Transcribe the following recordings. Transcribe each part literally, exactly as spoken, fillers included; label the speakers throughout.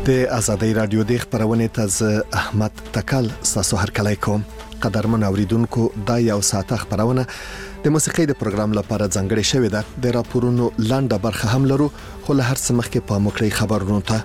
Speaker 1: د آزادۍ رادیو د خبرونه ته احمد تکل تاسو هر کله کوم قدرمن اوریدونکو دا یو ساعت خبرونه د موسیقي د پروګرام لپاره ځانګړې شوې ده د راپورونو لاندې برخه هم لرو خو له هر څه مخکې په موکړی خبرونو ته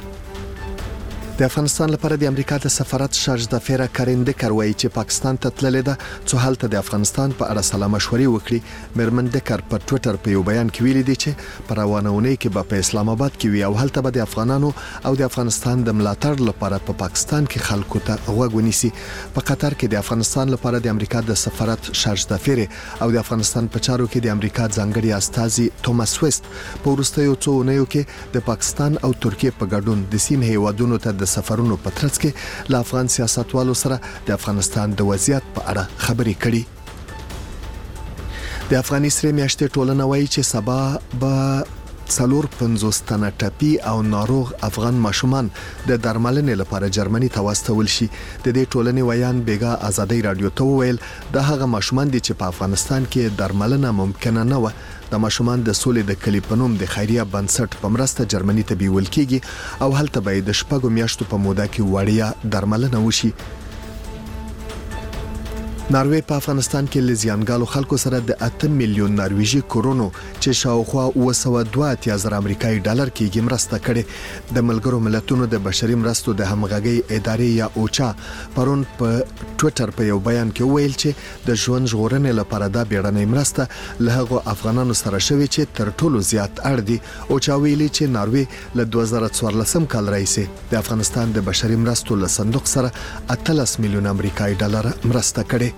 Speaker 1: د افغانستان لپاره د امریکا د سفارت شارج د فیرا کارنده کروي چې پاکستان ته تللې ده څو حالت د افغانستان په اړه سلام مشورې وکړي مرمن دکر په ټوئیټر په یو بیان کې ویلي دي چې په روانونه کې په اسلام آباد کې وی او حالت به د افغانانو او د افغانستان د ملاتړ لپاره په پا پاکستان کې خلکو ته غوږ ونیسي په قطر کې د افغانستان لپاره د امریکا د سفارت شارج د فیرا او د افغانستان په چارو کې د امریکا ځانګړي استازي توماس وست په وروستیو څو اونیو کې د پاکستان او ترکیه په ګډون د سیمې هیوادونو ته د سفرونو په ترڅ کې له افغان سیاستوالو سره د افغانستان د وضعیت په اړه خبرې کړي. د افغاني سره میاشتې ټولنه وایي چې سبا به څلور پنځوس تنه ټپي او ناروغ افغان ماشومان د درملنې لپاره جرمني ته واستول شي. د دې ټولنې ویان بیګا آزادۍ رادیو ته ویل د هغه ماشومان دي چې په افغانستان کې درملنه ممکنه نه و. د ماشومان د سولې د کلی په نوم د خیریه بنسټ په مرسته جرمني ته بیول کیږي او هلته به د شپږو میاشتو په موده کې وړیا درملنه وشي. ناروی په افغانستان کې لزیانګالو خلکو سره د اته میلیون نارویجی کورونو چې شاوخوا اوه سوه دوه اتیا زره امریکایي ډالر کېږي مرسته کړې. د ملګرو ملتونو د بشري مرستو د همغږي ادارې یا اوچا پرون په ټوئیټر په یو بیان کې ویل چې د ژوند ژغورنې لپاره د بیړنۍ مرسته له هغو افغانانو سره شوي چې تر ټولو زیات اړ دي. اوچا ویلي چې ناروی له دوه زره څوارلسم کال راهیسې د افغانستان د بشري مرستو له صندوق سره اتلس میلیون امریکایي ډالر مرسته کړې.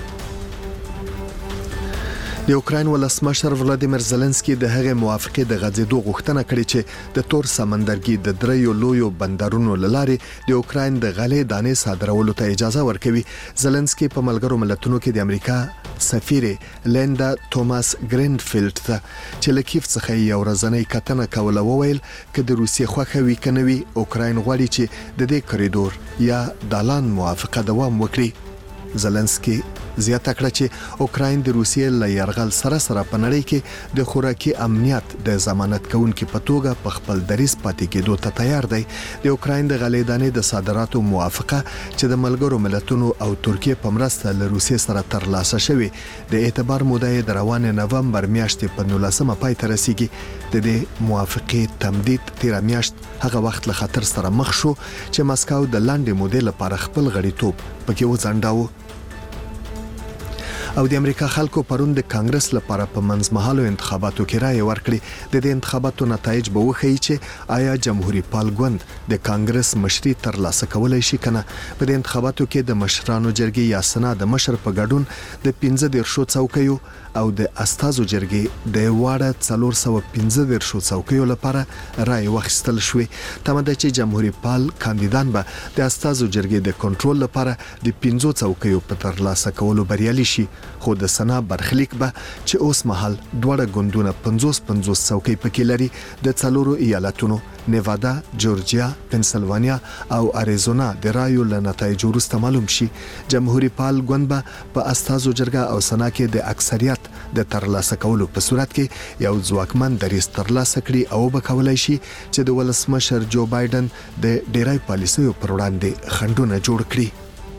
Speaker 1: د اوکراین ولسمشر ولادیمیر زيلنسکي د هغه موافقه د غځېدو غوښتنه کړې چې د تور سمندرګي د دریو لویو بندرونو لارې د اوکراین د غلې دانې صادرولو ته اجازه ورکوي. زيلنسکي په ملګرو ملتونو کې د امریکا سفیر لیندا توماس گرینفیلد ته چې لکیف څخه یو ورځنۍ کتنه کوله وویل چې د روسیې خوخه وی کنوي اوکراین غواړي چې د دې کریډور یا دالان موافقه دوام وکړي. زيلنسکي زیاته کړه چې اوکراین د روسیې له یرغل سره سره په نړۍ کې د خوراکي امنیت د ضمانت کوونکو په توګه په خپل دریس پاتې کېدو ته تیار دی. د اوکراین د غلې دانې د صادراتو موافقه چې د ملګرو ملتونو او ترکیه په مرسته له روسیې سره ترلاسه شوې د اعتبار موده د روان نومبر میاشتې په نولسمه پای ته رسیږي. د دې موافقې تمدید تیر میاشت هغه وخت له خطر سره مخ شو چې مسکو د لاندې مودې لپاره خپل غړیتوب پکې وځنډاوه. او د امریکا خلکو پرون د کانګرس لپاره په منځمهالو انتخاباتو کې رائے ورکړي. د دې انتخاباتو نتایج به وښیي چې آیا جمهوریت پال ګوند د کانګرس مشري ترلاسه کولای شي کنه. په دې انتخاباتو کې د مشرانو جرګې یا سنا د مشر په ګډون د پنځه دیرشو څوکیو او د استازو جرګې د واړه څلور سوه پنځه دیرشو څوکیو لپاره رائے واخیستل شوې. تمه ده چې جمهوریت پال کاندیدان به د استازو جرګې د کنټرول لپاره د پنځو څوکیو په ترلاسه کولو بریالي شي. خو د سنا برخلیک به چې اوس مهال دوړه ګوندونه پنځوس پنځوس څوکۍ پکې لري د څلورو ایالتونو نیوادا، جورجیا، پنسلوانیا او اریزونا د رایو له نتایجو وروسته معلوم شي. جمهوریت پال ګوند به په استازو جرګه او سنا کې د اکثریت د ترلاسه کولو په صورت کې یو ځواکمن دریځ ترلاسه کړي او به کولای شي چې د ولسمشر جو بایدن د ډیری پالیسیو پر وړاندې خنډونه جوړ کړي.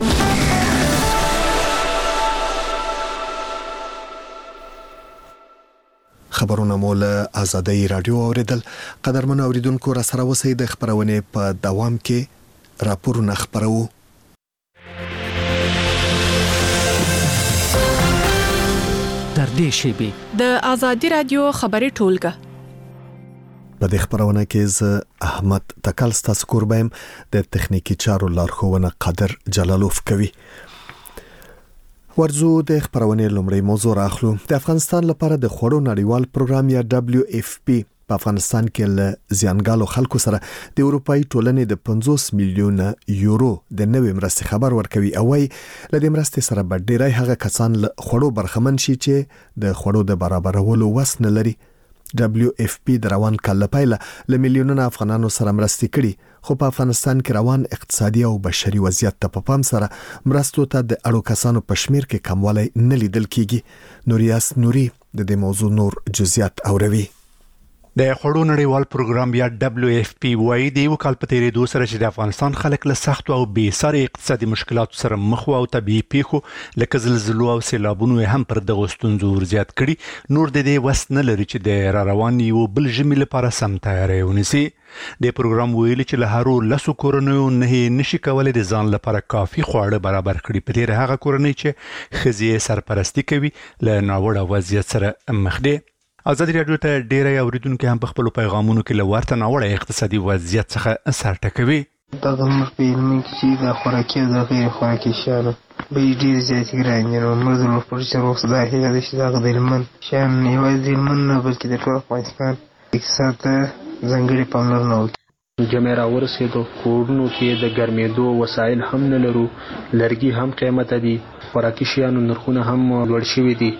Speaker 1: خبرونه مول آزادۍ رادیو اوریدل. قدرمن اوریدونکو را سره وسی د خبرونه په دوام کې راپورونه خبرو.
Speaker 2: در دې شیبه د آزادۍ رادیو خبري ټولګه
Speaker 1: په دې خبرونه کې ز احمد تکل ستاسو قربایم د تخنیکی چارو لارښوونه قادر جلالوف کوي. ورزو د خبرونه لومړی موضوع راخلو. د افغانستان لپاره د خوړو نړیوال پروګرام یا دبليو اف پی په افغانستان کې له زیانګالو خلکو سره د اروپאי ټولنې د پنځوس میلیون یورو د نوې مرستې خبر ورکوي او وايي له دې مرستې سره به ډیری هغه کسان له خوړو برخمن شي چې د خوړو د برابرولو وس نه لري. دبليو اف پی د روان کال لپاره له میلیونونو افغانانو سره مرستې کړي خو په افغانستان کې روان اقتصادي او بشري وضعیت ته په پام سره مرستو ته د اړو کسانو په شمیر کې کموالی نه لیدل کیږي. نوریاس نوري د دې موضوع نور جزئیات اوروي.
Speaker 3: د خوړو نړیوال پروګرام یا دبليو اف پی وايي د یو کال په تیریدو سره چې د افغانستان خلک له سخت او بې ساري اقتصادي مشکلاتو سره مخ وو او طبيعي پیښو لکه زلزلو او سیلابونو هم پر دغه ستونزو ورزيات کړي نور د دې وس نه لري چې د را روان یو بل ژمي لپاره سم تیاری ونیسي د پروګرام ویلي چې له هرو لسو کورنیو نه نشي کولای د ځان لپاره کافي خواړه برابر کړي په تیر هغه کورنۍ چې ښځې سرپرستی کوي له ناوړه وضعیت سره مخ دي. ازادي راډیو ته ډیری اوریدونکو هم په خپل پیغامونو کې لورته ناوړه اقتصادي وضعیت څخه سر ټکوي.
Speaker 4: دا زموږ په علم کې چې د خوراکي او د غیر خوراکي شیانو بیې ډېرې زیاتې ګرانې دي. نو موږ د پروډوسر اوس دا هیله ده چې دغه د هلمند شیان یوازې د هلمند نه بلکې د ټول افغانستان اقتصاد ته ځانګړې پاملرنه وکړي.
Speaker 5: جمع را ورسېدو کورونو کې د ګرمېدو وسایل هم نه لرو، لرګي هم قیمته دي، خوراکي شیانو نرخونه هم لوړ شوي دي،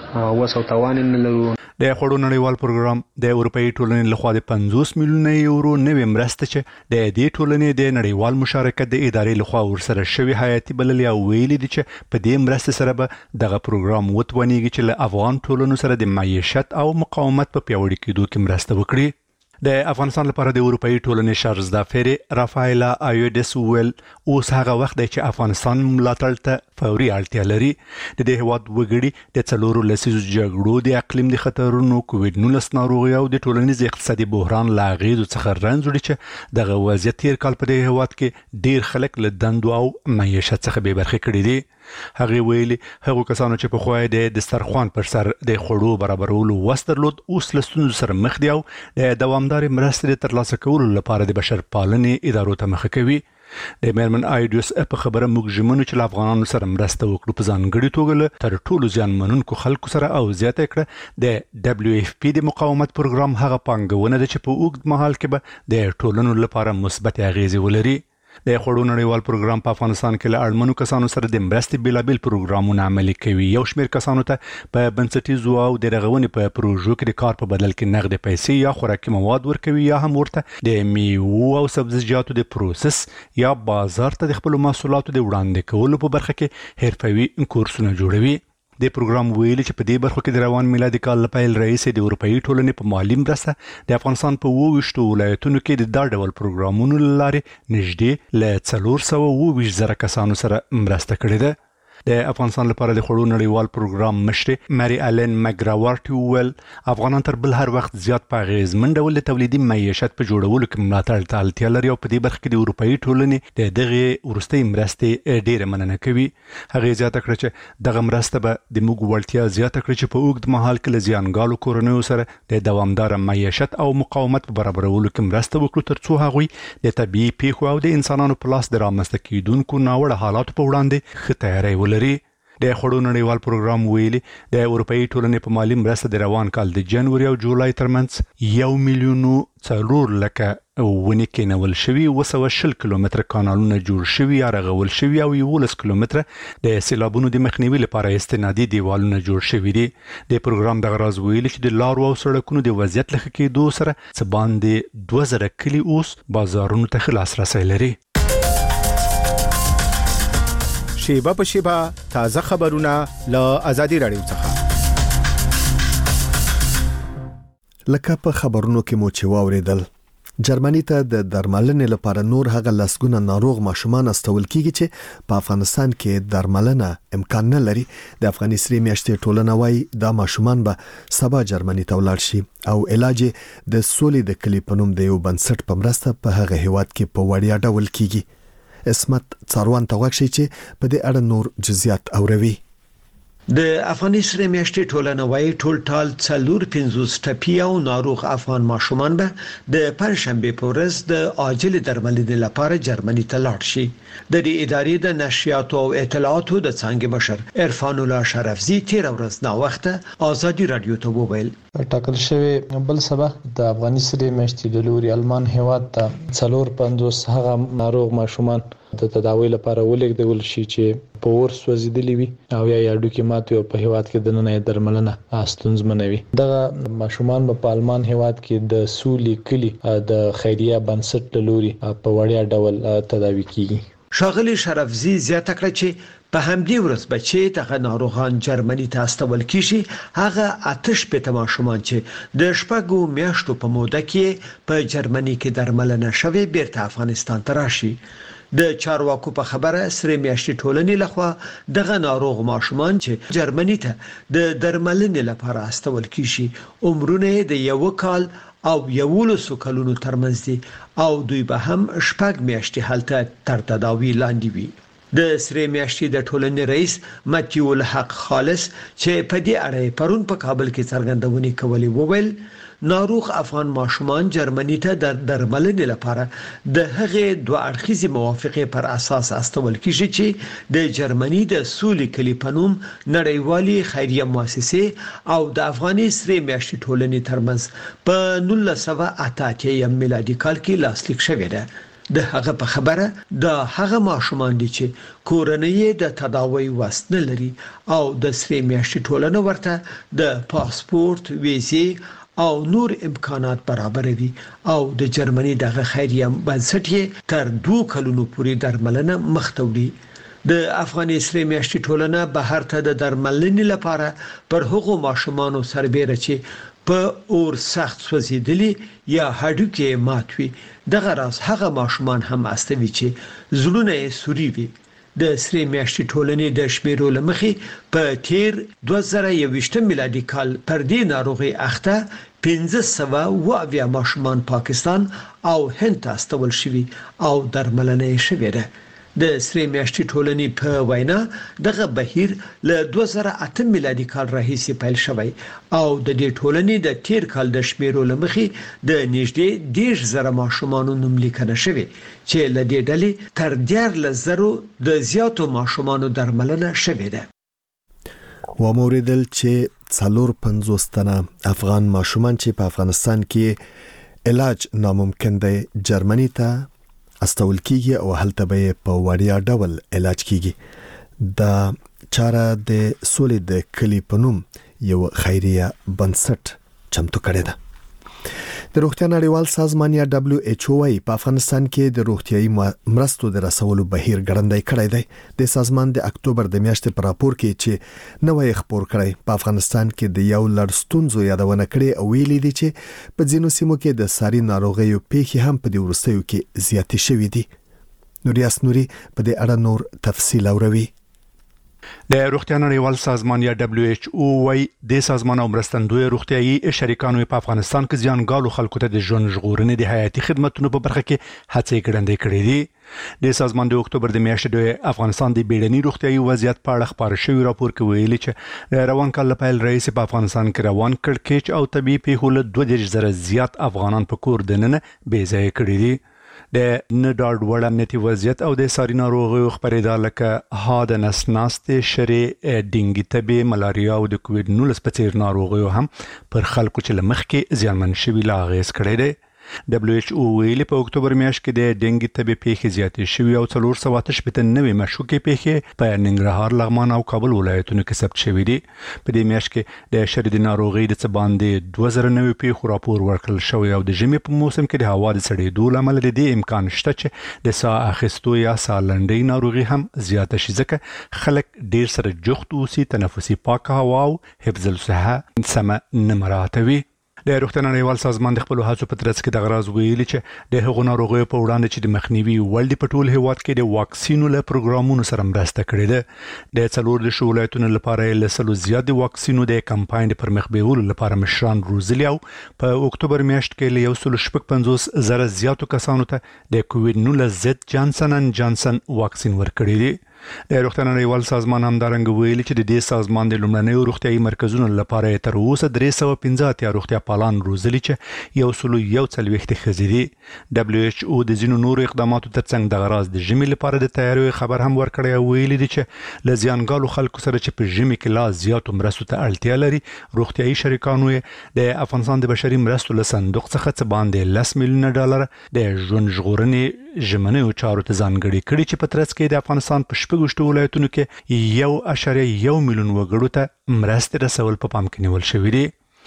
Speaker 5: وس او توان نه لرو.
Speaker 3: د خوړو نړیوال پروګرام د اروپאי ټولنې لخوا د پنځوس میلیونه یورو نوې مرسته چې د دې ټولنې د نړیوال مشارکت د ادارې لخوا ورسره شوی حیاتي بلل یا ویلي دي چې په دې مرسته سره به دغه پروګرام وتونیږي چې له افغان ټولنو سره د معیشت او مقاومت په پیاوړي کېدو کې مرسته وکړي. د افغانستان لپاره د اروپאי ټولنې شارزدافری رافایلا ایودس ویل اوس هغه وخت دی چې افغانستان ملاتړ ته فوري اړتیا لري. د دې هواد وګړي د څلورو لسیزو جګړو د اقلیم د خطرونو کووډ نولس ناروغي او د ټولنیز اقتصادي بحران لا غیزو څخه رنځوړي چې دغه وضعیت تیر کال په دې هواد کې ډیر خلک له دندو او معیشت څخه بې برخې کړي دي. هغه ویلي هغه کسانو چې په خوای د دسترخوان پر سر د خوړو برابرولو وسترلود اوس له ستونزو سره مخ دي او د دوامدار مرستې ترلاسه کولو لپاره د بشر پالنې ادارو ته مخه کوي. د میرمن ایډیوس په خبره موږ ژمنو چې افغانانو سره مرسته وکړو په ځانګړي توګه تر ټولو ځان منونکو خلکو سره او زیاته کړه د دبليو اف پی د مقاومت پروګرام هغه پانګونه ده چې په اوږد مهال کې به د ټولنو لپاره مثبت اغیزې ولري. د خوړو نړیوال پروګرام په افغانستان کې له اړمنو کسانو سره د مرستې بیلابل پروګرامونه عملي کوي. یو شمېر کسانو ته په بنسټیزو او د رغونې په پروژو کې د کار په بدل کې نغد پیسې یا خوراکي مواد ورکوي یا هم ورته د میوو او سبزیجاتو د پروسس یا بازار ته د خپل محصولاتو د وړاندې کولو په برخه کې حرفوي کورسونه جوړوي. د پروګرام ویلي چې په دې برخه کې د روان میلادي کال لپاره رئیس د اروپאי ټولنې په مالی مرسته د افغانستان په وویشتو ولایتونو کې د دا ډول پروګرامونو لارې نږدې له څلور سوه اووه ویشت زره کسانو سره مرسته کړې ده. د افغانستان لپاره د خوړو نړیوال پروګرام مشر ماري الن مګراورټ ویل افغانان تر بل هر وخت زیات په غیزمن ډول د تولیدي معیشت په جوړولو کې ملاتړ ته اړتیا لري او په دې برخه کې د اروپאי ټولنې د دغه ورستۍ مرستې ډیره مننه کوي. هغه زیاته کړه چې دغه مرسته به د موږ وړتیا زیاته کړي چې په اوږد مهال کې له زیانګالو کورنیو سره د دوامدار معیشت او مقاومت په برابرولو کې مرسته وکړو ترڅو هغوی د طبيعي پیښو او د انسانانو په لاس د رامنځته کیدونکو ناوړه حالاتو په وړاندې ښه تیاری ولري. د خوړو نړیوال پروګرام ویلي د اروپאי ټولنې په مالی مرسته د روان کال د جنوري او جولای ترمنځ یو میلیون څلور لکه ونې کېنول شوي، اوه سوه شل کیلومتره کانالونه جوړ شوي یا رغول شوي او یولس کیلومتره د سیلابونو د مخنیوي لپاره استنادي دیوالونه جوړ شوي دي. د پروګرام دغه راز ویلي چې د لارو او سړکونو د وضعیت له ښه کېدو سره څه باندې دوه زره کلي اوس بازارونو ته ښه لاسرسی لري.
Speaker 6: شیبه په شیبه تازه خبرونه له ازادي راډیو څخه.
Speaker 1: لکه په خبرونو کې مو چې واوریدل، جرمني ته د درملنې لپاره نور هغه لسګونه ناروغ ماشومان استول کیږي چې په افغانستان کې درملنه امکان نه لري. د افغاني سری میاشتې ټولنه وايي دا ماشومان به سبا جرمني ته ولاړ شي او علاج د سولې د کلی په نوم د یو بنسټ په مرسته په هغه هیواد کې په وړیا ډول کیږي. اسمت څاروان ته وښیي چې په دې اړه نور جزئیات اوروي.
Speaker 7: د افغاني سری میاشتې ټولنه وايي ټول ټال څلور پنځوس ټپي او ناروغ افغان ماشومان به د پنځشنبه په ورځ د عاجل درملنې لپاره جرمني ته لاړ شي. د دې ادارې د نشریاتو او اطلاعاتو د څنګه مشر عرفان الله شرفزی تیر ورځ نا وخته ازادي رادیو ته وویل
Speaker 5: ټاکل شوی بل سبا د افغاني سری میاشتې د لوري المان هیواد ته څلور پنځوس هغه ناروغ ماشومان د تداوی لپاره ولېږدول شي چې په ور سوځیدلی وي او یا یادو کې ماته په هیواد کې د نن درملنه ستونزمنه وي. دغه ماشومان په المان هیواد کې د سولې کلی د خیریه بنسټ لوري په وړیا ډول تداوی کیږي.
Speaker 7: شاغلی شرفزی زیاته کړه چې په همدې ورځ به چې دغه ناروغان جرمني ته استول کیږي هغه آتش په ماشومان چې د شپږو میاشتو په موده کې په جرمني کې درملنه شوي بیرته افغانستان ته راشي. د چارواکو په خبره سره میاشتې ټولنې لخوا دغه ناروغ ماشومان چې جرمني ته د درملنې لپاره استول کیږي عمرونه د یو کال او یولسو کلونو ترمنځ دي او دوی به هم شپږ میاشتې هلته تر تداوی لاندې وي. د سره میاشتې د ټولنې رئیس متیو الحق خالص چې په دې اړه پرون په کابل کې څرګندونې کولې وویل ناروغ افغان ماشومان جرمني ته د درملنې لپاره د هغې دوه اړخیزې موافقې پر اساس استول کیږي چې د جرمني د سولې کلی په نوم نړیوالي خیریه مؤسسه او د افغاني سره میاشتې ټولنې ترمنځ په نولس سوه اته اتیا میلادي کال کې لاسلیک شوې ده. د هغه په خبره د هغه ماشومان دي چې کورنۍ د تداوی وسنه لري او د سره میاشتې ټولنه ورته د پاسپورت ویزې او نور امکانات برابروي او د جرمني دغه خیریه بنسټ تر دوه کلونو پورې درملنه مخته وړي. د افغاني سره میاشتې ټولنه بهر ته د درملنې لپاره پر هغو ماشومانو سربېره چې په اور سخت سوځېدلي یا هډوکي ماتوي دغه راز هغه ماشومان هم استوي چې زړونه یې سوري وي. د سره میاشتې ټولنې د شمیرو لمخې په تیر دوه زره یوویشت میلادي کال پر دې ناروغي اخته پنځه سوه اووه اویا ماشومان پاکستان او هند ته استول شوي او درملنه یې شوې ده. د سره میاشتې ټولنې په وینا دغه بهیر له دوه زره اته میلادي کال راهیسې پیل شوی او د دې ټولنې د تیر کال د شمیرو لمخې د نږدې دېرش زره ماشومانو نوملیکنه شوې چې له دې ډلې تر دیارلس زرو د زیاتو ماشومانو درملنه شوې ده.
Speaker 1: و موریدل چې څلور پنځوس تنه افغان ماشومان چې په افغانستان کې علاج ناممکن دی جرمني ته استول کیږي او هلته به په وړیا ډول علاج کیږي. دا چاره د سولې د کلی په نوم یو خیریه بنسټ چمتو کړی ده. د روغتیا نړیوال سازمان یا دبليو ایچ او وايي په افغانستان کې د روغتيایي مرستو د رسولو بهیر ګړندی کړی دی. د سازمان د اکتوبر د میاشتې په راپور کې چې نوې خبر کړی په افغانستان کې د یو لړ ستونزو یادونه کړې او ویلي دي چې په ځینو سیمو کې د ساري ناروغیو پیښې هم په دې ورستیو کې زیاتې شوې دي. نوریاس نوري په دې اړه نور تفصیل اوروي.
Speaker 3: د روغتیا نړیوال سازمان یا دبليو ایچ او وايي د سازمان او مرستندوی روغتيایي شریکانو په افغانستان کې ځانګړو خلکو ته د ژوند ژغورنې د حیاتي خدماتو په برخه کې هڅې ګړندې کړې دي. د سازمان د اکتوبر د میاشتې د افغانستان د بیړني روغتيایي وضعیت په اړه خبر شوی راپور کې ویلي چې روان کال په رئیس په افغانستان کې روان کړکېچ او طبي پیښو له دوه دېرش زره زیات افغانان په کور دننه بې ځای کړي دي. د نډاډ وړ امنیتي وضعیت او د ساري ناروغیو خبرېدا لکه ها د نسناستې شری ډینګي تبې ملاریا او د کووډ نولس په څیر ناروغیو هم پر خلکو چې لمخکې زیانمن شوي لا اغېز کړی دی. دبليو ایچ او ویلي په اکتوبر میاشت کې د ډینګي تبې پیښې زیاتې شوي او څلور سوه اته شپېته نوې مشکوکې پیښې په ننګرهار لغمان او کابل ولایتونو کې ثبت شوي دي. په دې میاشت کې د شری د ناروغۍ د څه باندې دوه زره نوې پیښو راپور ورکړل شوی او د ژمي په موسم کې د هوا د سړېدو له امله د دې امکان شته چې د ساه اخیستو یا ساه لنډۍ ناروغي هم زیاته شي ځکه خلک ډیر سره جفت اوسي تنفسي پاکه هوا او حفظ الصحه سمه نه مراعاتوي. د روغتیا نړیوال سازمان د خپل هڅو په ترڅ کې د غراض ویلي چې د هغو ناروغیو په وړاندې چې د مخنیوي وړ په ټول هیواد کې د واکسینو له پروګرامونو سره مرسته کړې ده. د څلور د ولایتونو لپاره له سلو زیات د واکسینو د کمپاین پر مخ بیولو لپاره مشران روزلي او په اکتوبر میاشت کې له یو سل شپږ پنځوس زره زیاتو کسانو ته د کووډ نولس ضد جانسن ان جانسن واکسین ورکړی دی. د روغتیا نړیوال سازمان همدارنګه ویلي چې د دې سازمان د لومړنیو روغتیایي مرکزونو لپاره تر اوسه درې سوه پنځه اتیا روغتیا پالان روزلي چې یو سل یو څلوېښت ښځې دي. دبليو ایچ او د ځینو نورو اقداماتو ترڅنګ د غراض د ژمي لپاره د تیاریو خبر هم ورکړی او ویلي دي چې له زیانګالو خلکو سره چې په ژمي کې لا زیاتو مرستو ته اړتیا لري روغتیایي شریکانو د افغانستان د بشري مرستو له صندوق څخه څه باندې لس میلیونه ډالر د ژوند ژغورنې ژمنیو چارو ته ځانګړي کړي چې په ترڅ کې د افغانستان په شپږ ولایتونو کې یو اعشاریه یو میلیون وګړو ته مرستې رسول په پام کې نیول شوی دی.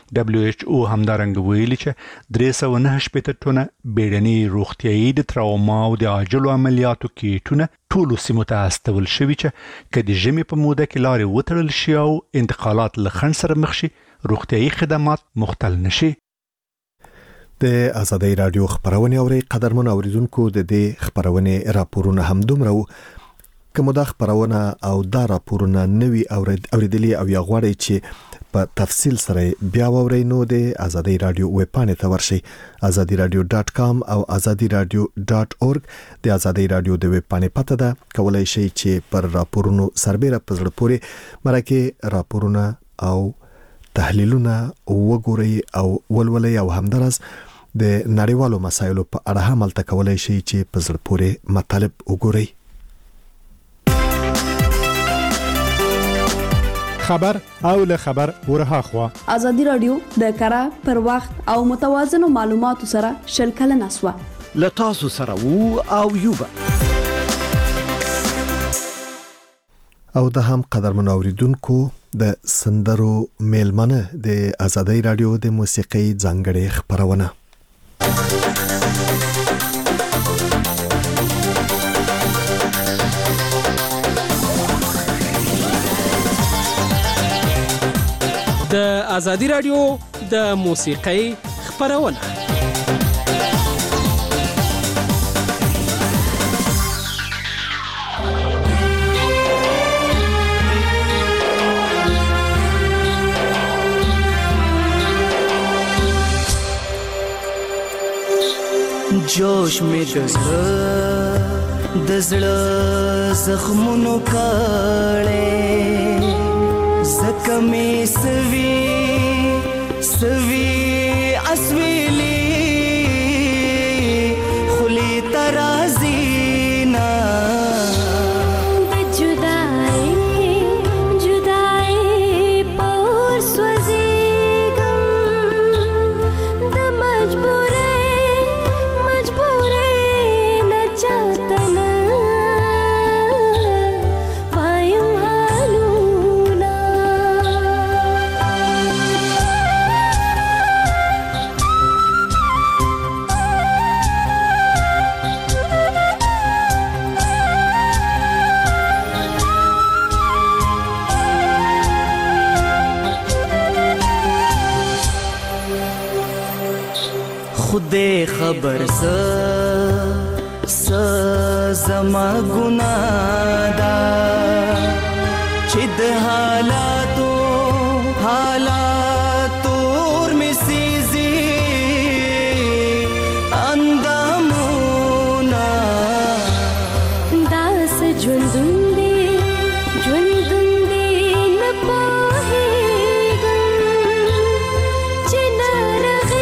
Speaker 3: دبليو ایچ او همدارنګ ویلي چې درې سوه نهه شپېته ټنه بیړني روغتیايي د تراوما او د عاجلو عملیاتو کیټونه ټولو سیمو ته استول شوي چې که د ژمي په موده کې لارې وتړل شي او انتقالات له خنډ سره مخ شي روغتیايي خدمات مختل نشي.
Speaker 1: د آزادۍ رادیو خبرونه اوري قدرمن اوریدونکو د دې خبرونه راپورونه هم دومره کوم د خبرونه او دا راپورونه نوي اوریدلي او یا غواړي چې په تفصیل سره بیا ووري نو د آزادۍ رادیو ویب پاڼې ته ورشي azadi radio dot com او azadi radio dot org د آزادۍ رادیو د ویب پاڼې پته ده کولای شي چې پر راپورونو سربېره پزړه پوري مرکه راپورونه او تحلیلونه وګوري او ولولي او همدارس د نړیوالو مسایلو په اړه هم الته کولای شي چې په زړه پورې مطالب وګوري.
Speaker 6: خبر او له خبر ورها خوا
Speaker 8: آزادی رادیو د کara پر وخت او متوازن معلوماتو سره شلکل نسوه
Speaker 7: لتاسو سره وو او یوبا
Speaker 1: او د هم قدرمن اوریدونکو د سندرو میلمنه د آزادۍ رادیو د موسیقي ځانګړي خبرونه
Speaker 2: د آزادۍ رادیو د موسیقي خبرونه
Speaker 9: जोश में दज़ड़ दज़ड़ ज़ख्मों काले ज़ख्मे सवी सवी असवीली खुली तराज़ीना खुदे खबर स स जमा गुनादा चिद हालातो हालातो में सीजी अंदामुना दास जुंदुंदे जुंदुंदे न पाहेगा चिनार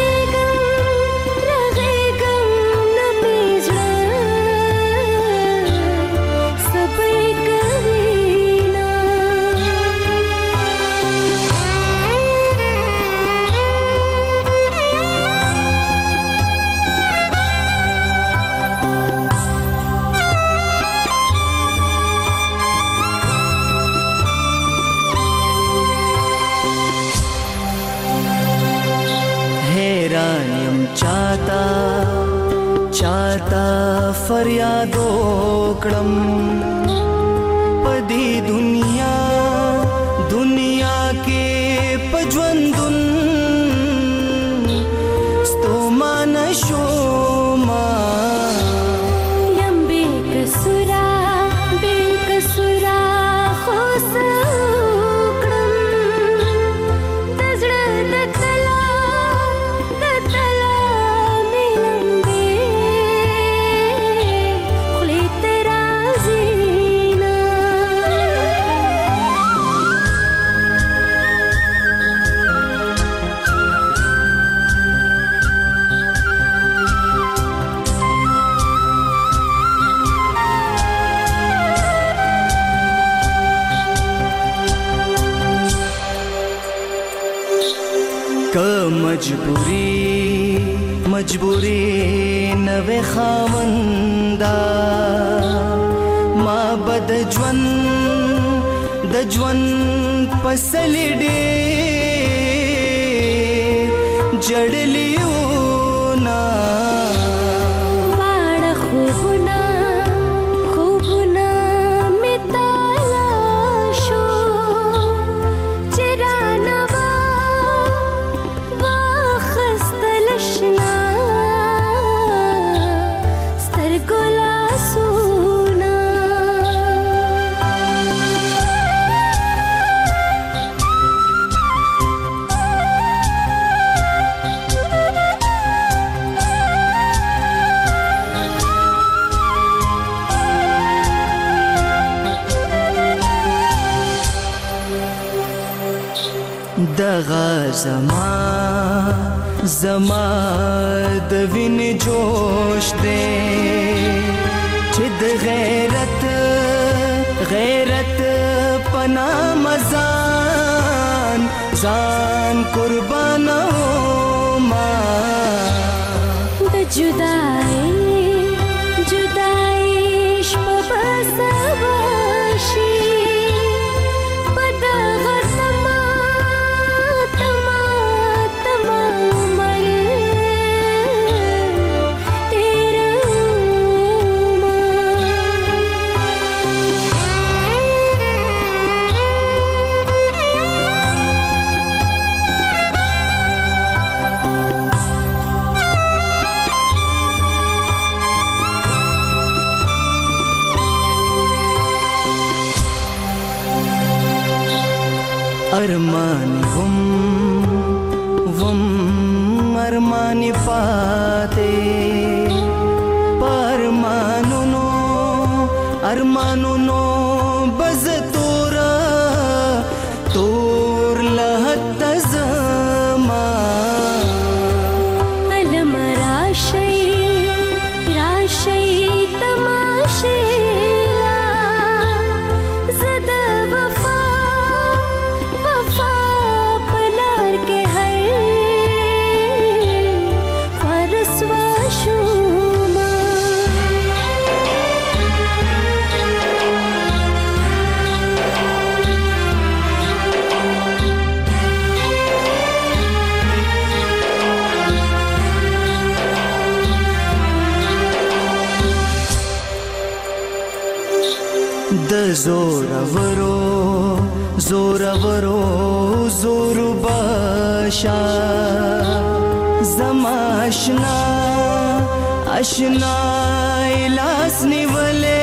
Speaker 9: चाहता चाहता फरियादो कड़म पदी दुनिया दुनिया के पजवंदुन स्तोमा नशोमा यम्बे कसुरा बे कसुरा खोस मजबूरी मजबूरी नवे खावंदा माँ बद ज्वन द ज्वन पसली डे जड़लियोना
Speaker 10: बाड़ खूबना खूबना में तालाशो चिरानवा वाखस्तलशना स्तरगुला सूना
Speaker 9: दगा जमा जमा द विन जोश दे चिद गैरत गैरत पना मजान जान कुर्बाना मा
Speaker 10: द जुदाई जुदाई शबसवाशी
Speaker 9: अरमान वम वम अरमान पाते परमानु नो अरमानु नो बज तोरा तोर लहत जमा
Speaker 10: अलम राशै राशै तमाशे
Speaker 9: जोरवरो जोरवरो जोर बाशा जमाशना अशना इलास निवले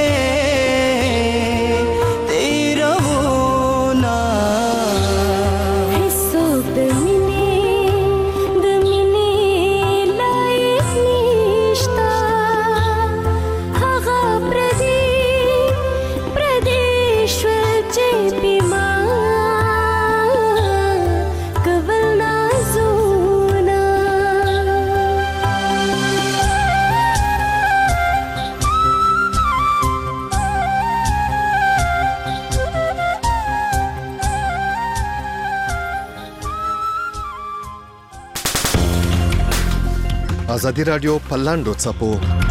Speaker 9: तेरा होना
Speaker 10: हिस्सो दमिने दमिने लाइफ निश्ता हगा प्रदी
Speaker 1: ازادي رادیو پلاندو چپو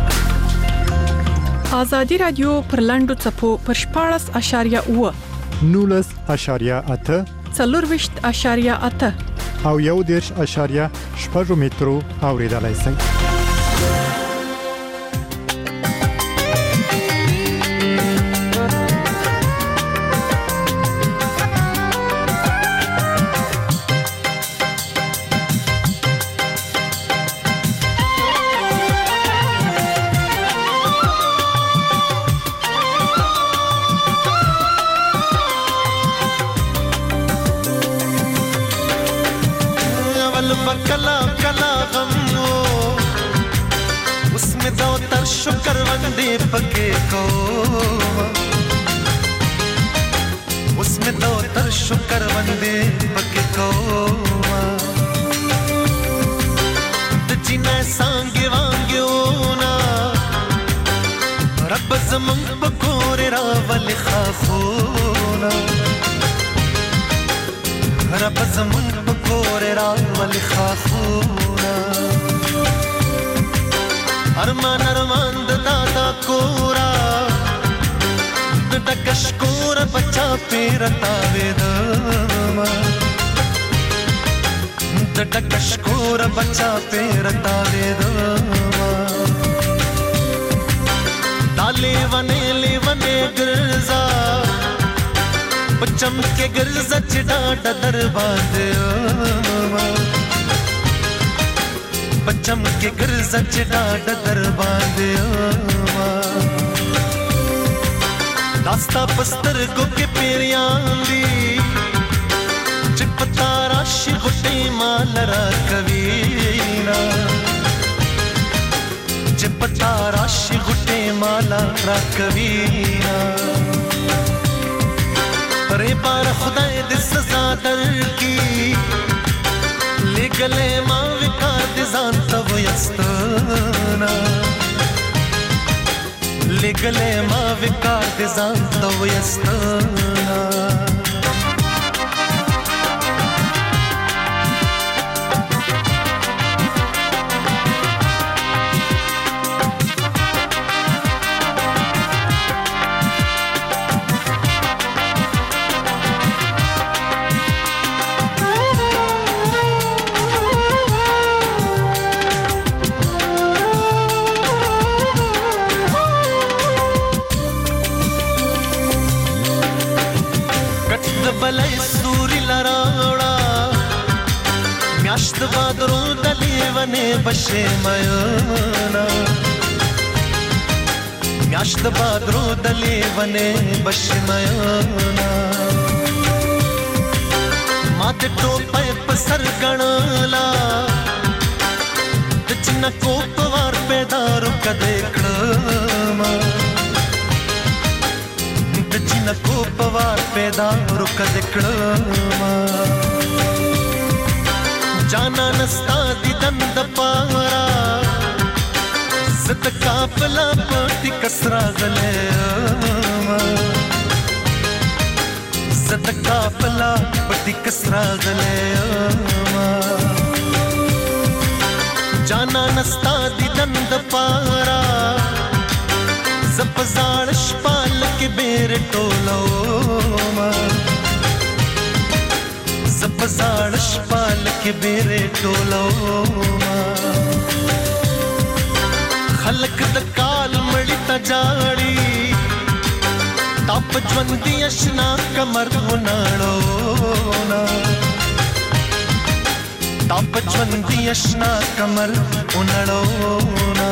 Speaker 2: ازادي رادیو پرلاندو چپو پرشپاړس اشاریه و
Speaker 11: نولس اشاریه اته
Speaker 2: څلورويشت اشاریه اته
Speaker 11: او یو دیرش اشاریه شپږ مترو اوریدلای شئ
Speaker 12: कला कला गम हो उसमें दो तर शुक्र वंदे पके को उसमें दो तर शुक्र वंदे पके को जिन्हें सांगे वांगे ना रब जमन पकोरे रावल खाफोना रब जमन पकोरे रावल खाफोना अरमान अरमान दादा कोरा د ټکشکور بچا پیرتا وېدما دالې ونه لیونه ګرځا بچم کې ګرځا چې ډاډ در باندې بچم کې ګرځا چې ډاډ در باندې داستا پستر کو کې پیریان دی چې پتا راشي غټي مال را کوینا چې پتا راشي غټي مال را کوینا پرې بار خدای دې سزا درکې لګلې ما وکړ دې ځان ته وستانا لګلې ما وکړ دې ځان ته وستانا بلای سوري لراوړه میاشت بادرو دلی ونه بشه مېنا میاشت بادرو دلی ونه بشه مېنا ماته ټوپه په سر غړلا د چنا کو پوار پیدا رک دې کړم چین کو پوار پیدا رک دکړما جانا نستا دي دند پارا ست کافلا پټي کسرا غلې ست کافلا پټي کسرا غلې جانا نستا دي دند پارا زپزاړ شپال کې بیر ټولو ما زپزاړ شپال کې بیر ټولو ما خلق د کال مړی تا جاړي تاپ ژوندۍ اشنا کمر وناړو نا تاپ ژوندۍ اشنا کمر وناړو نا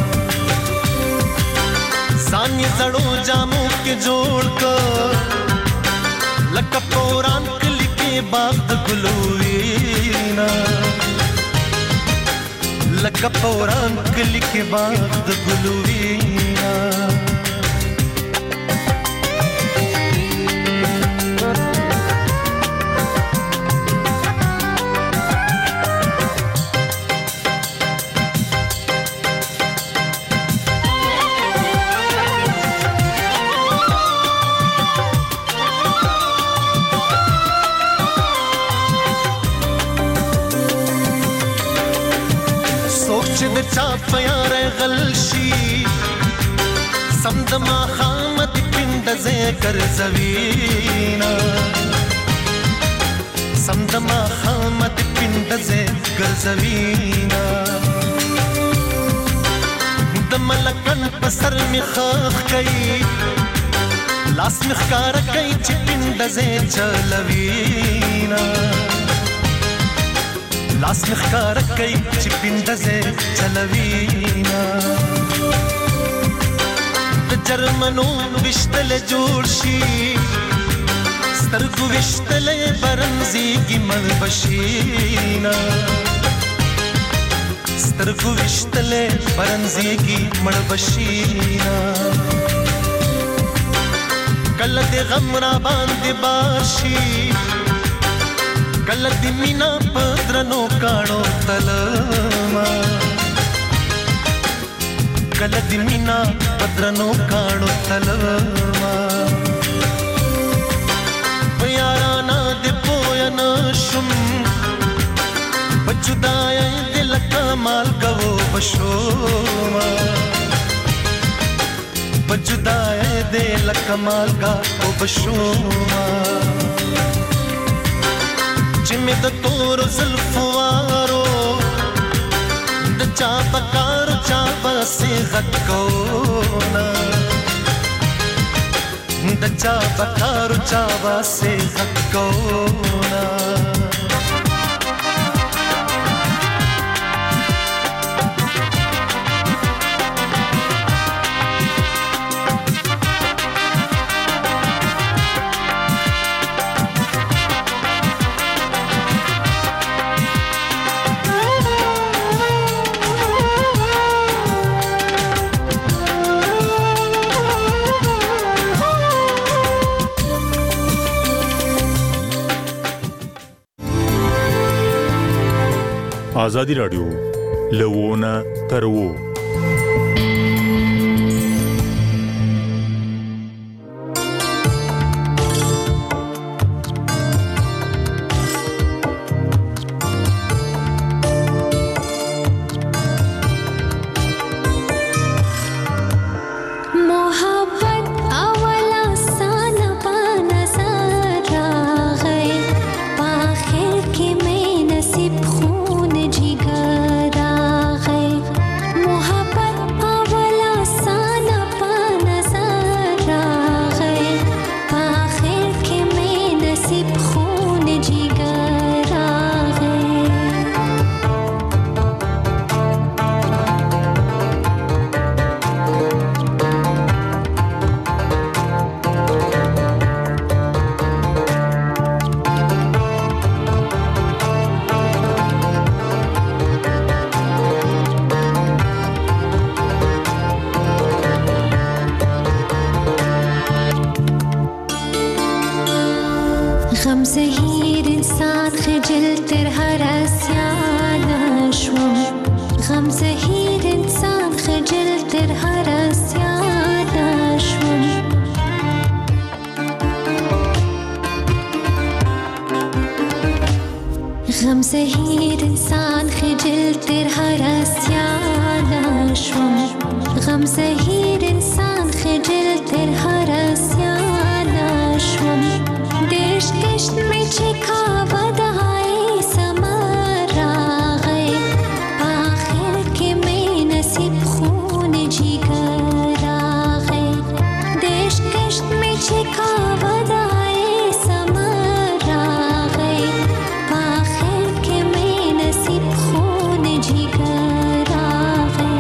Speaker 12: ځان زړو جامو کې جوړ کړ لکه پوران کلی کې باغ د ګلوینا لکه پوران کلی کې باغ د ګلوینا چا پیار غلشی سمدما خامد پند ذکر زوینا سمدما خامد پند ذکر زوینا دملکن پسر می خاخ کئی لاس مخکار کئی چی پند ذکر چلوینا لاس مخکار کئی چی پندزے چلوینا د جرمنو وشتل جوړ شي سترګو وشتل برنزي کی ملبشینا سترګو وشتل برنزي کی ملبشینا کله د غم را باندې باشي کله د مینا پدرنو کاڼو تلما کله د مینا پدرنو کاڼو تلما یارانا د پویا نشم بجدای دل کمال کو بشوما بجدای دل کمال کا او بشوما مې د تور زلفوارو د چا پکار چا بسې غکونا د چا پکار چا بسې غکونا
Speaker 13: آزادی رادیو لوونه ترو
Speaker 10: غم زهیر انسان خجل تر هر اسیان شوم غم زهیر انسان خجل تر هر اسیان شوم غم زهیر انسان خجل تر هر اسیان شوم غم زهیر انسان خجل تر هر اسیان شوم देश कष्ट में छिखावा दहाए समर आगे आखिर के में नसीब खून जिगर आगे देश कष्ट में छिखावा दहाए समर आगे आखिर के में नसीब खून जिगर आगे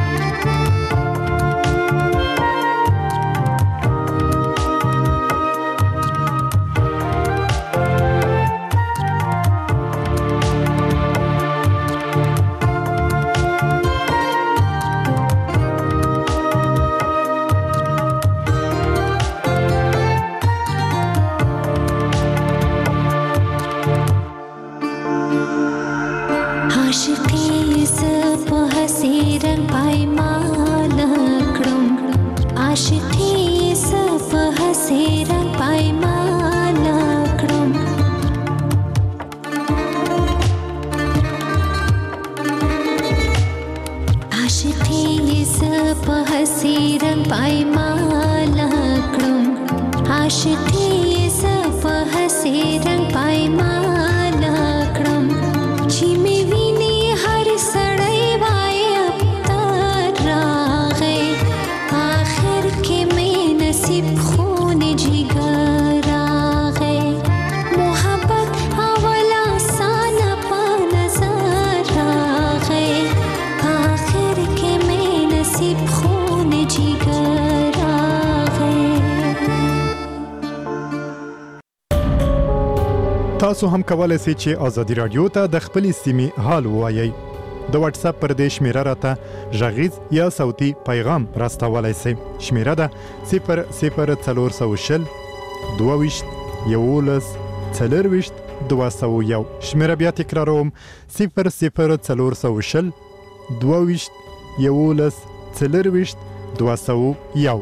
Speaker 11: تاسو هم کولای شئ چې ازادي رادیو ته د خپل سیمې حال ووایي د واتس اپ پر د شمیره راته ژغیز یا صوتي پیغام راستولای شئ شمیره ده صفر صفر څلور سوه شل دوه ویشت یوولس څلور ویشت دوه سوه یو شمیره بیا تکراروم صفر صفر څلور سوه شل دوه ویشت یوولس څلور ویشت دوه سوه یو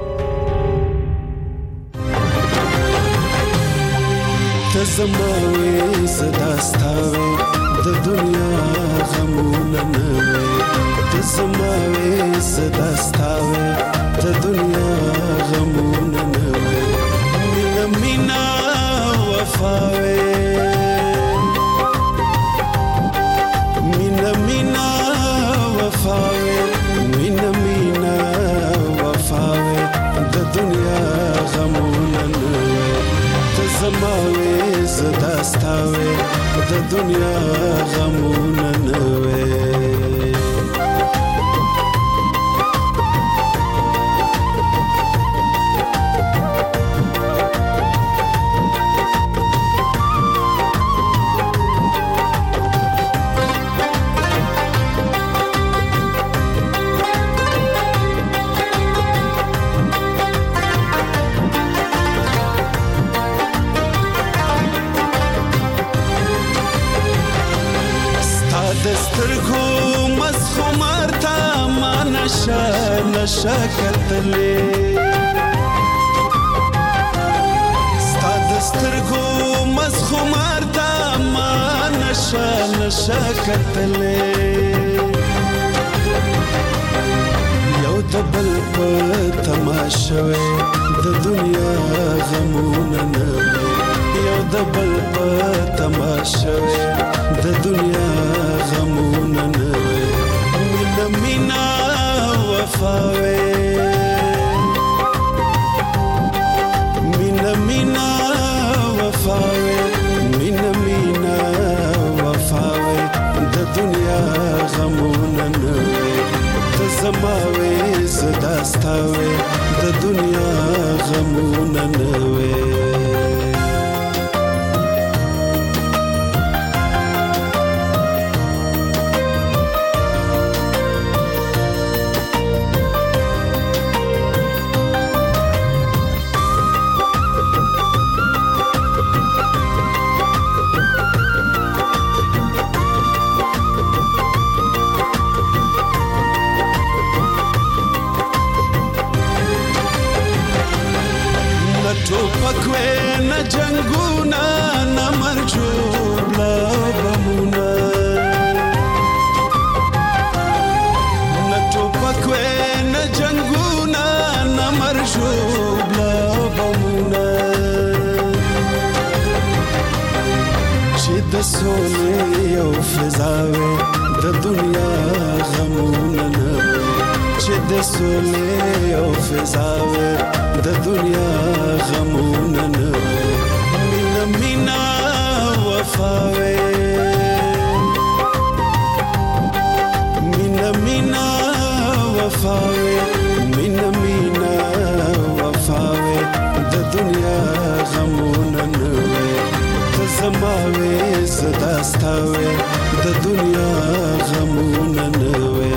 Speaker 14: تزموي صداستاوي د دنیا غمونه نه تزموي صداستاوي د دنیا غمونه نه مینا مینا وفاوي د دنیا غمونه نه وي سترګو مسخمار تا ما نشه نشه کتلې ستا د سترګو مسخمار تا ما نشه نشه کتلې یو د بل په تماشه د دنیا غمونه نه یو د بل په تماشه د دنیا غمونه نه مینا مینا وفاوي مینا مینا وفاوي مینا مینا وفاوي د دنیا غمونه نه ته زماوي زدا ستاوي د دنیا غمونه نه نه جنگونا نه مرجوب لا بمونا نه ټوپک وې نه جنگونا نه مرجوب لا بمونا چې د سولې یو فضا وې د دنیا غمونه نه چې د سولې یو فضا وې د دنیا غمونه نه مینا مینا وفاوي مینا مینا وفاوي مینا مینا وفاوي د دنیا غمونه نه ته زماوي زدا ستاوي د دنیا غمونه نه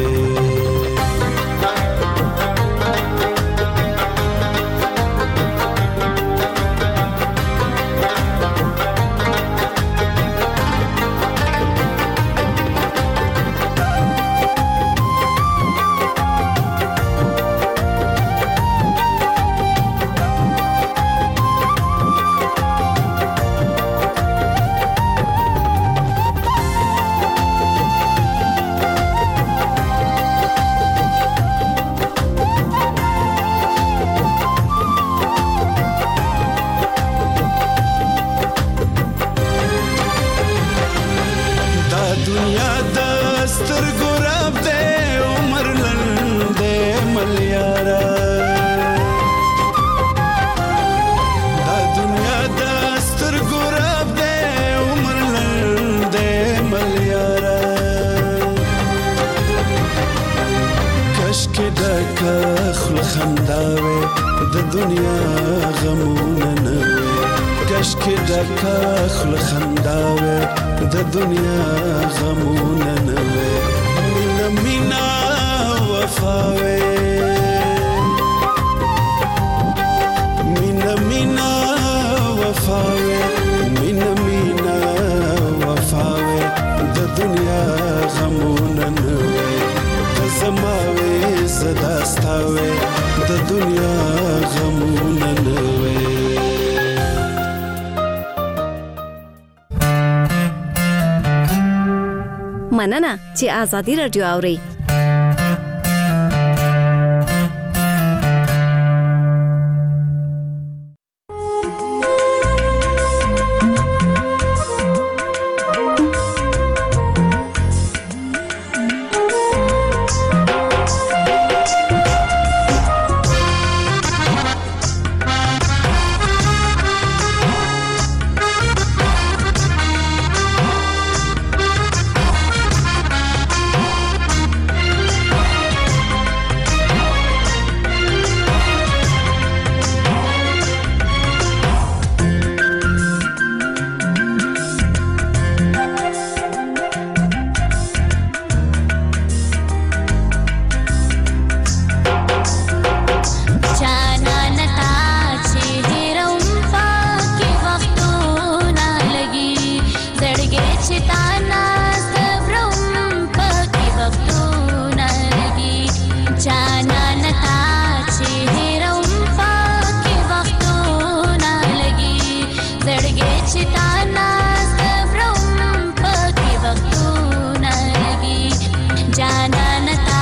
Speaker 14: خنداوي د دنیا غمونه نه کشک ډکه خل خنداوي د دنیا غمونه نه مینا مینا وفاوي مینا مینا وفاوي مینا مینا وفاوي د دنیا غمونه نه زماوي زدا ستاوي د دنیا غمونه نه
Speaker 15: مننه چې آزادي رادیو اوري
Speaker 10: چتانا صبرم پکې وختونه لګي جانا نتا چې هرم پکې وختونه لګي زړګي چتانا صبرم پکې وختونه لګي جانا نتا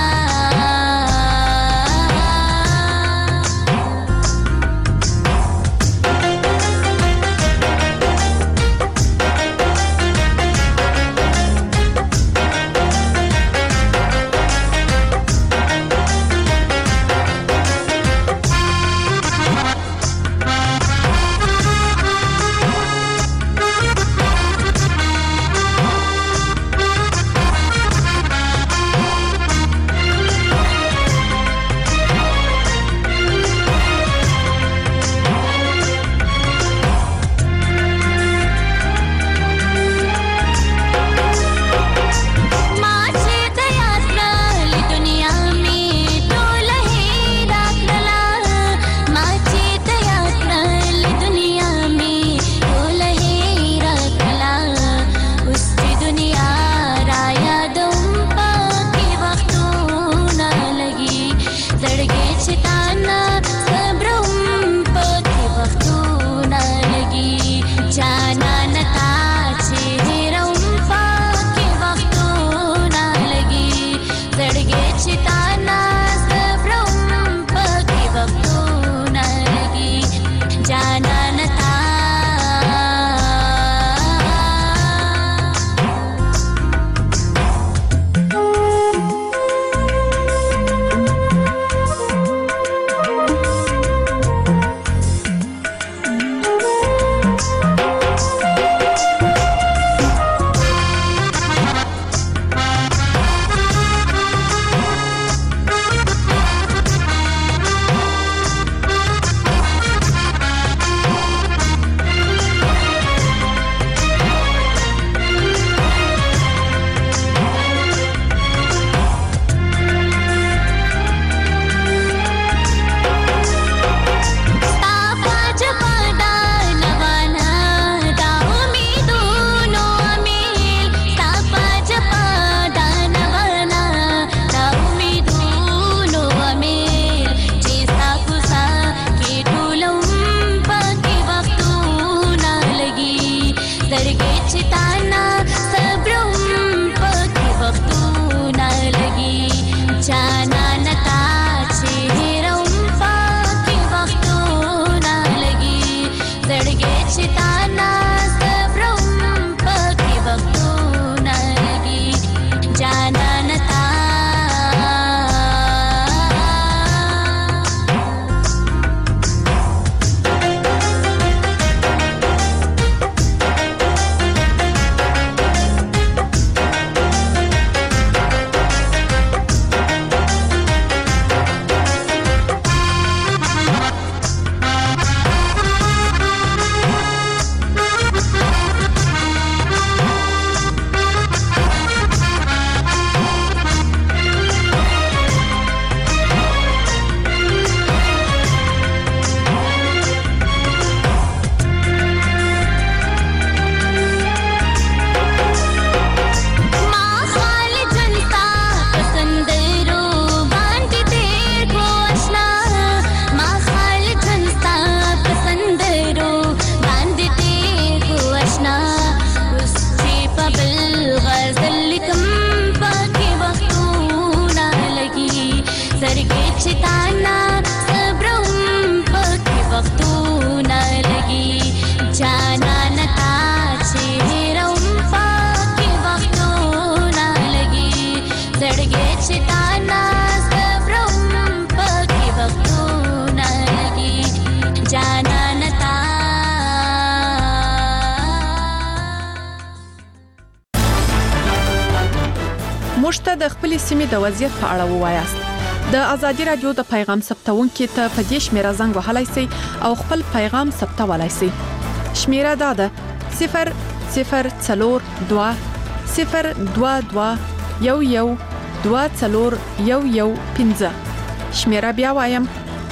Speaker 2: موږ د خپل سیمې د وضعیت په اړه ووایاست. د ازادي رادیو د پیغام ثبتونکو ته په دې شمیره زنګ وهلای شئ او خپل پیغام ثبتولای شئ. شمیره دا ده صفر صفر څلور دوه صفر دوه دوه یو یو دوه څلور یو یو پنځه. شمیره بیا وایم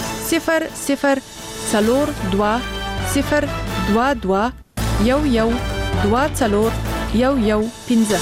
Speaker 2: صفر صفر څلور دوه صفر دوه دوه یو یو دوه څلور یو یو پنځه.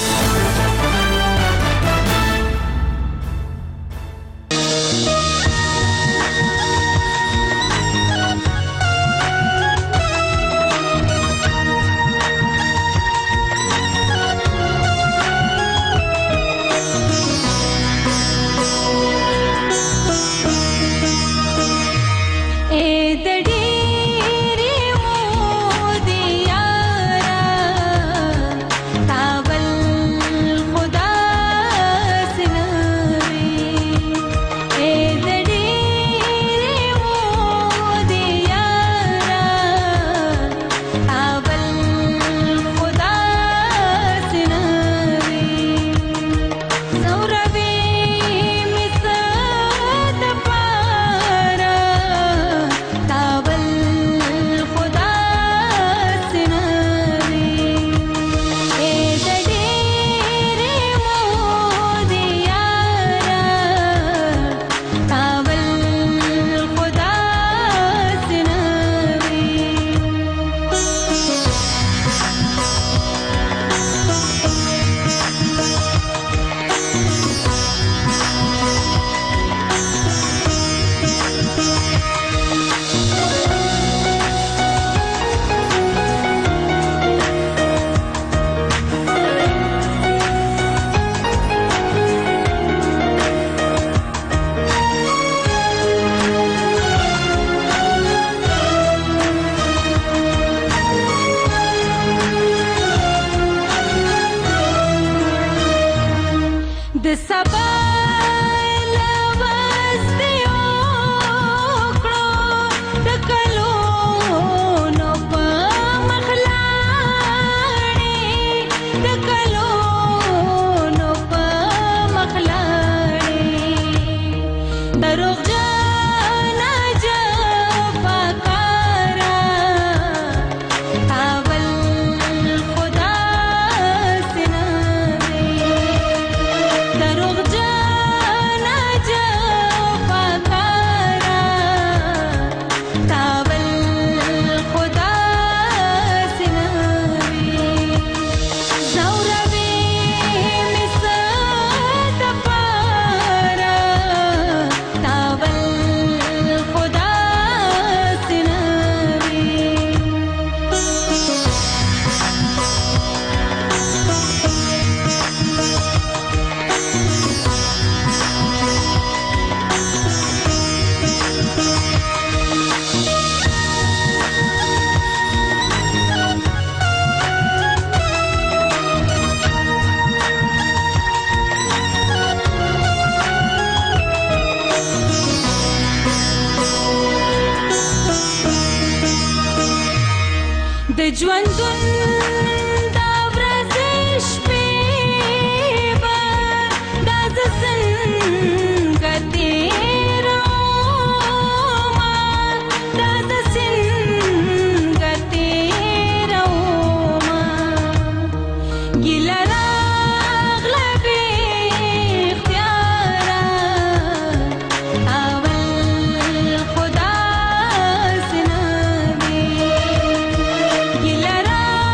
Speaker 16: Lara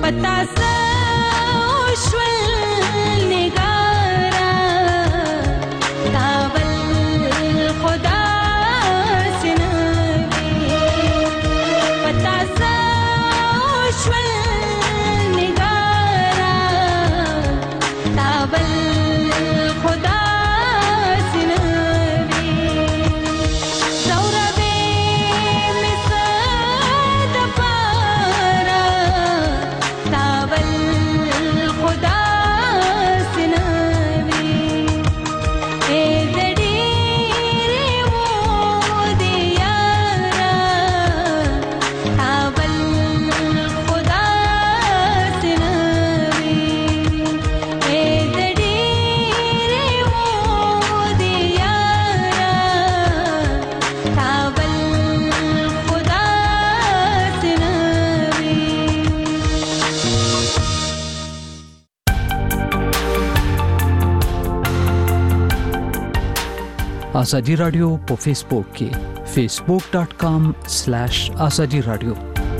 Speaker 16: ازادي رادیو په فیسبوک کې فیسبوک ډاٹ کام سلیش ازادي رادیو.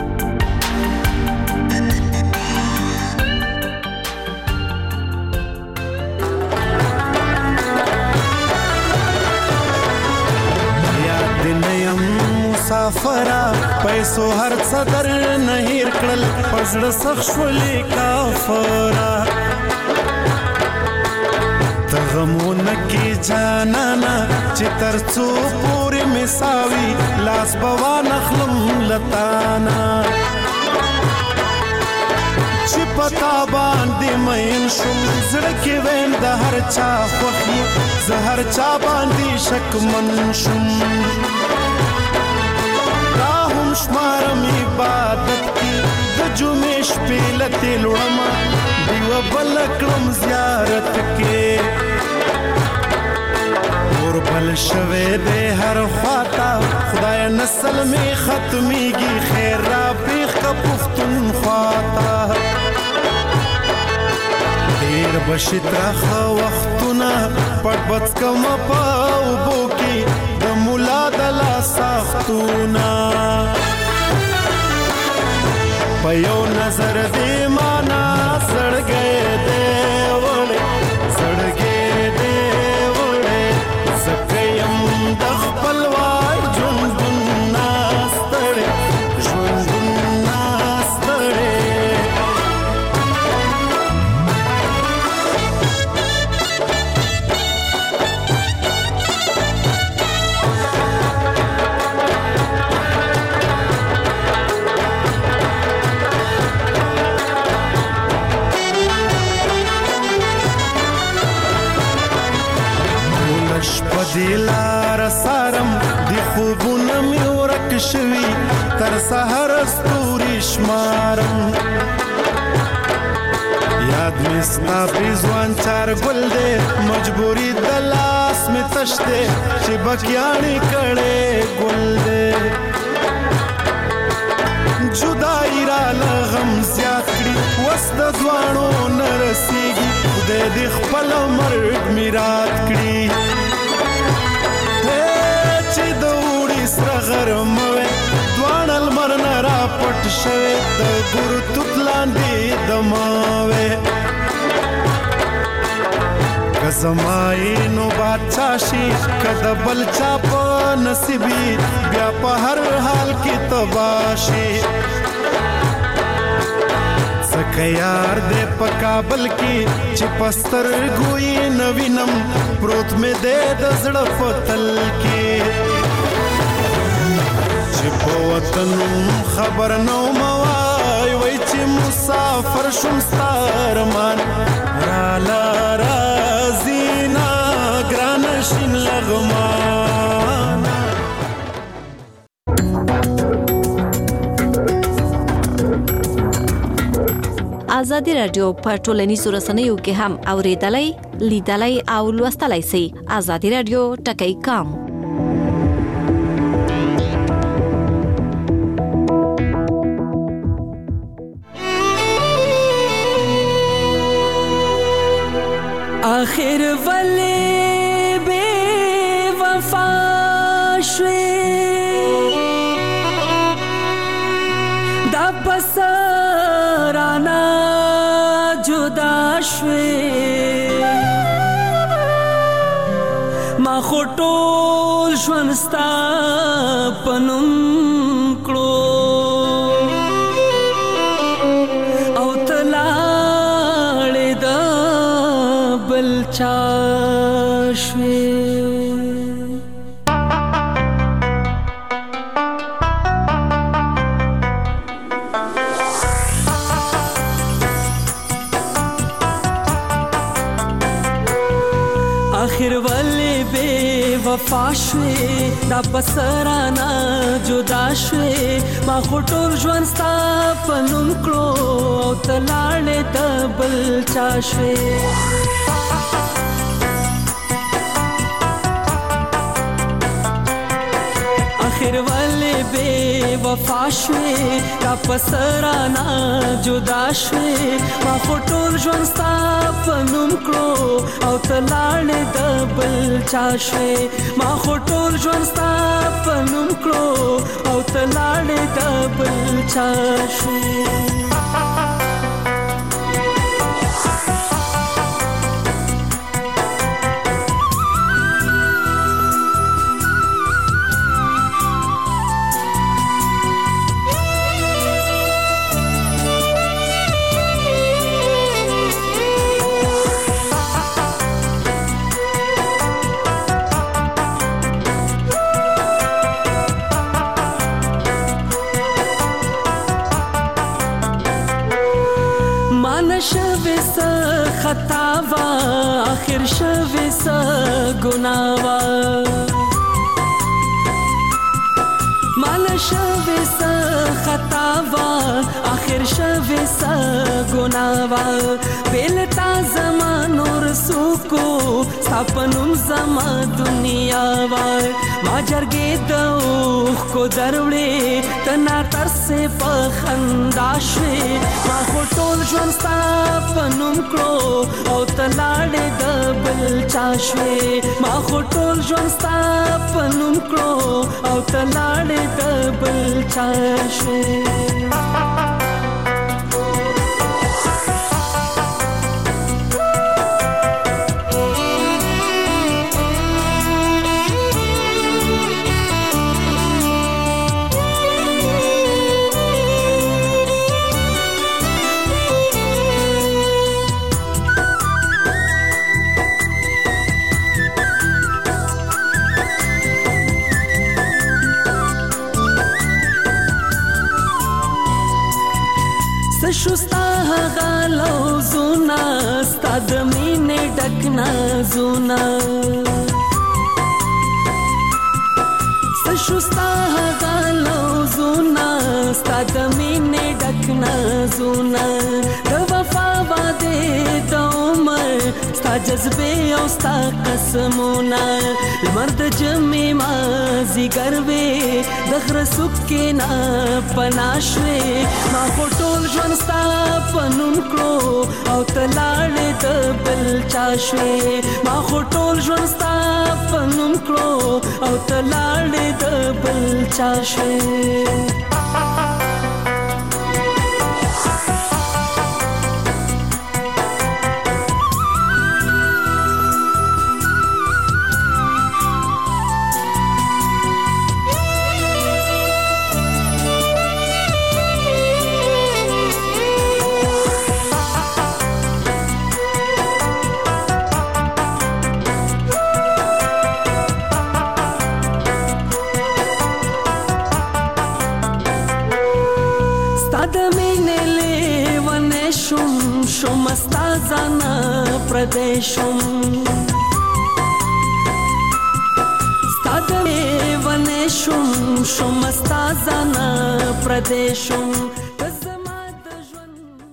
Speaker 14: یاد نیم مسافرا پیسو هر صدر نهیر کړل پزړه سخت شولې کافرا غمونه کې جانانا چې ترڅو پورې مساوي لاس بوا نخلم لتانا چې پتا باندې مې شم زړه کې وین د هر چا خوخي زهر چا باندې شک من شم راهم شمارم عبادت کې د جمعې شپې لته لړما دیو بل کړم زیارت کې بل شوه دې هر خواتا خدای نسل می ختميږي خیر را پیخ کا پختون خواتا ډیر بشترخ وختونه پټ بچ کم پاو بوکي د مولا د لا سختونه په یو نظر دې معنا سړګې دې وړې سړګې د خپل وای ژوندون ناستړې ژوندون ناستړې ولش پدیلا سارم دی خوبونه می ورک شوی تر سحر ستوري شمارم یاد می ستا بيزوان چار ګل دې مجبوری د لاس می تشته چې بکیانی کړي ګل دې جدائی را لغم زیات کړي وسد ځوانو نرسيږي خدای دې خپل مرګ میرات کړي چې د وړي سره غرموي دوان المرن را پټ شوي د ګور توتلاندې دماوي کزمای نو بادشاہ شي کده بل چا په نصیبي بیا په هر حال کې تباشي سکه یار دې په کابل کې چې پستر ګوي نوینم پروت مې دې د زړه پتل کې چې په وطن خبر نو موای وای چې مسافر شوم ستارمان را لا رازینا ګران شین لغمان
Speaker 15: ازادي رادیو په ټولنیزو رسنیو کې هم اوریدلای لیدلای او لوستلای شئ. ازادي رادیو ټکی کام
Speaker 9: آخر ولی بے وفا شوی دا پسرانا جدا شوې ما خو ټول ژوند ستا په نوم کړو او ته لاړې د بل چا شوې آخر ولې بے وفا شوې دا بسرانا جدا شوې ما خو ټول ژوند ستا په نوم کړو او ته لاړې د بل چا شوې آخر ولې بے وفا شوې دا پسرانا جدا شوې ما خو ټول ژوند ستا په نوم کړو او ته لاړې د بل چا شوې ما خو ټول ژوند ستا په نوم کړو او ته لاړې د بل چا شوې خطا وا آخر شوه س ګناوا مال شوه س خطا وا آخر شوه س ګناوا بل تا زمانو رسو کو سپنوم زما دنیا وا ما جرګې دوخ کو دروړې تنا تر سه په خندا شوي ما خو ټول ژوند ستا په نوم کړو او ته لاړې د بل چا شوې ما خو ټول ژوند ستا په نوم کړو او ته لاړې د بل چا شوې شوستا غالو زونا ستا د مینې ډک نازونه شوستا غالو زونا ستا د مینې ډک نازونه د وفا باندې د عمر ستا جذبې او ستا قسمونه لمر د جمع مازیګر وې د غره څوکې نه پناه شوې ما خو ټول ژوند ستا په نوم کړو او ته لاړې د بل چا شوې ما خو ټول ژوند ستا په نوم کړو او ته لاړې د بل چا شوې Šumastazana pradešum Stadavane šum Šumastazana pradešum